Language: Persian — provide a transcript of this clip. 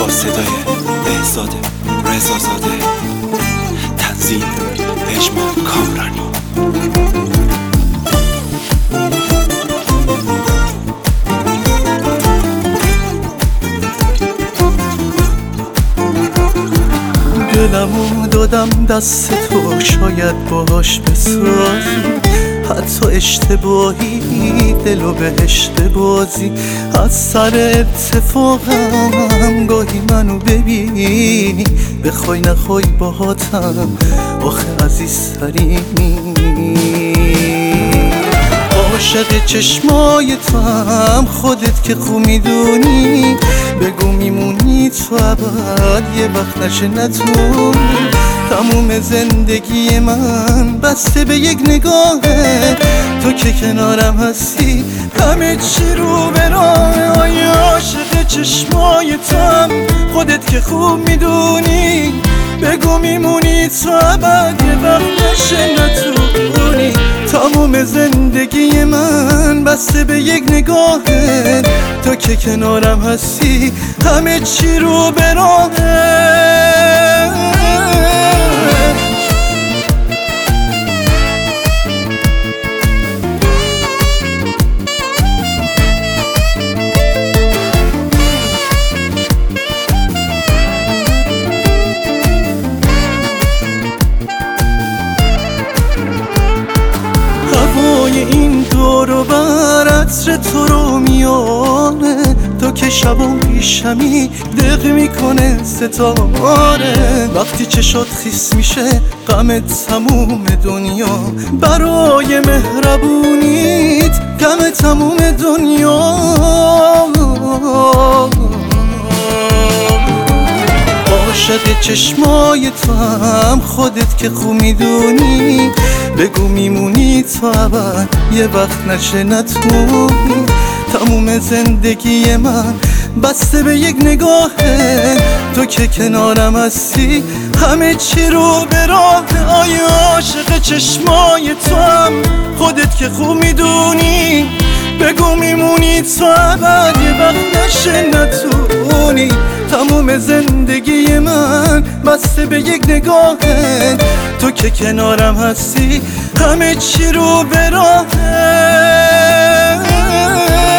با صدای بهزاد رضازاده، تنظیم پژمان کامرانی. دلمو دادم دست تو، شاید باهاش بسازی حتی اشتباهی دلو بهشت بازی. از سر اتفاقم گاهی منو ببینی، بخوای نخوای باهاتم آخه عزیز ترینی. عاشق چشمای تو هم خودت که خوب میدونی، بگو میمونی تو ابد یه وقت نشه نتونی. تموم زندگی من بسته به یک نگاهه، تو که کنارم هستی همه چی رو به راه. آی عاشق چشمای تو هم خودت که خوب میدونی، بگو میمونی تو ابد یه وقت نشه نتونی. تموم زندگی من بسته به یک نگاهه، تو که کنارم هستی همه چی رو به راهه. این دور و بر عطر تو رو میانه، تو که شبا پیشمی دق میکنه ستاره. وقتی چشات خیس میشه غم تموم دنیا، برای مهربونیت غم تموم دنیا. عاشق چشمای تو هم خودت که خوب میدونی، بگو میمونی تو ابد یه وقت نشه نتونی. تموم زندگی من بسته به یک نگاهه، تو که کنارم هستی همه چی رو به راه. آی عاشق چشمای تو هم خودت که خوب میدونی، بگو میمونی تو ابد یه وقت نشه نتونی. تموم زندگی من بسته به یک نگاهه، تو که کنارم هستی همه چی رو به راهه.